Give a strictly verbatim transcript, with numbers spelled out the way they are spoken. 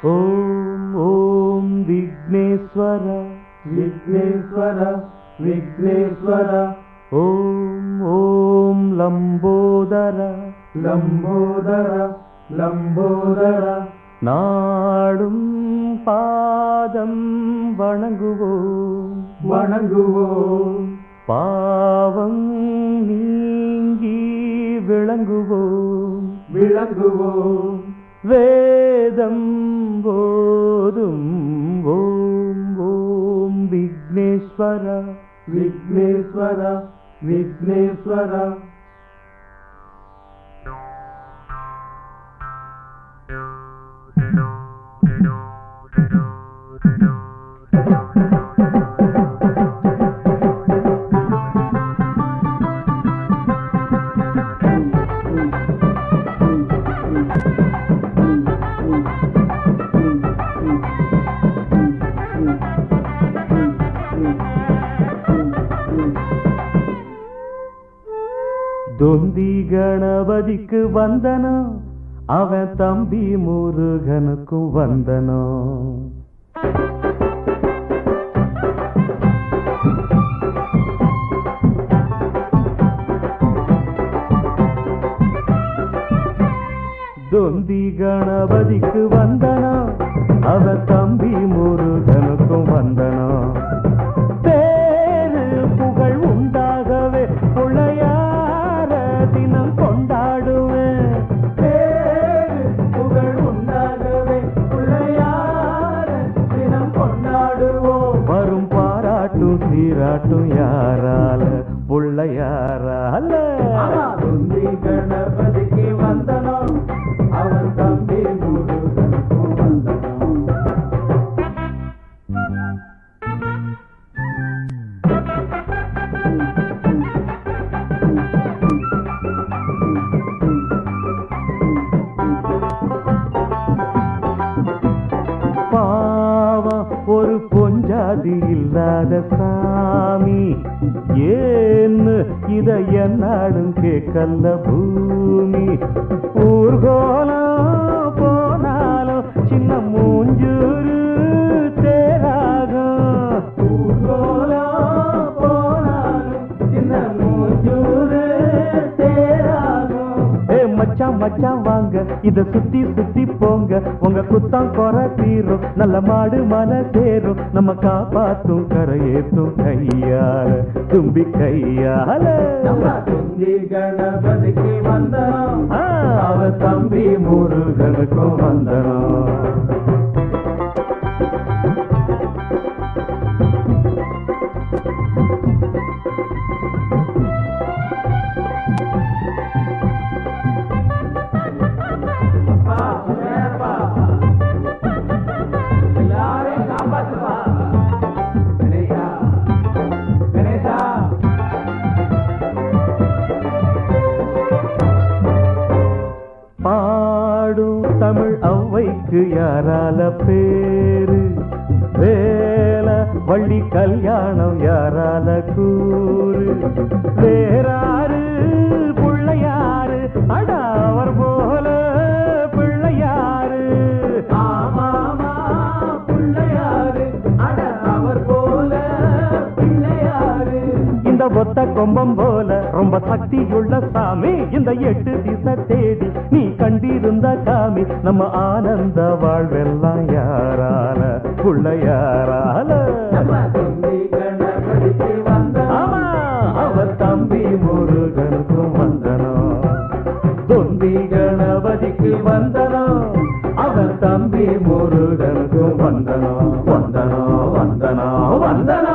ஓம் ஓம் விக்னேஸ்வர விக்னேஸ்வர விக்னேஸ்வர ஓம் ஓம் லம்போதர லம்போதர லம்போதர நாடும் பாதம் வணங்குவோம் வணங்குவோம் பாவம் நீங்கி விளங்குவோம் விளங்குவோம் வேதம் போதும் ஓம் ஓம் விக்னேஸ்வர விக்னேஸ்வர விக்னேஸ்வர தொந்தி கணபதிக்கு வந்தனோ அவன் தம்பி முருகனுக்கும் வந்தனோ தொந்தி கணபதிக்கு வந்தனோ அவன் தம்பி முருகனுக்கும் வந்தனோ பேரு புகழ் உண்டாகவே பிள்ளையார தினம் கொண்டாடுவேன் பேரு புகழ் உண்டாகவே பிள்ளையார தினம் கொண்டாடுவோம் வரும் பாராட்டும் சீராட்டும் யாரால பிள்ளையாரால தொந்தி கணபதிக்கு வந்தனோ அவன் தம்பி முருகனுக்கும் வந்தனோ பாவம் ஒரு பொஞ்சாதி இல்லாத சாமி ஏன்னு இத என்னாலும் கேட்கல பூமி ஊர்கோலம் போனாலும் சின்ன மூஞ்சூரு தேராகும் ஊர்கோலம் போனாலும் சின்ன மூஞ்சூரு தேராகும் ஏ மச்சான் மச்சான் வாங்க இத சுத்தி சுத்தி போங்க உங்க குத்தம் குறை தீரும் நல்ல மாடு மன சேரும் நம்ம காப்பாத்தும் கரையேத்தும் கையால தும்பி கையால நம்ம தொந்தி கணபதிக்கு வந்தனோ ஆ, அவ தம்பி முருகனுக்கும் வந்தனோ எல்லாரையும் காப்பாத்துப்பா கணேசா கணேசா பாடும் தமிழ் ஔவைக்கு யாரால பேரு வேல வள்ளி கல்யாணம் யாரால கூறு வேறாரு பிள்ளையாரு அட அவர் போல பிள்ளையாரு ஆமாமா பிள்ளையாரு அட அவர் போல பிள்ளையாரு இந்த ஒத்த கொம்பம் போல ரொம்ப சக்தியுள்ள சாமி இந்த எட்டு திசை தேடி நீ கண்டிருந்த காமி நம்ம ஆனந்த வாழ்வெல்லாம் யாரால பிள்ளையாரால நம்ம தொந்தி கணபதிக்கு வந்தனோ ஆமா அவர் தம்பி முருகனுக்கும் வந்தனோ தொந்தி கணபதிக்கு வந்தனோ அவர் தம்பி முருகனுக்கும் வந்தனோ வந்தனோ வந்தனோ வந்தனோ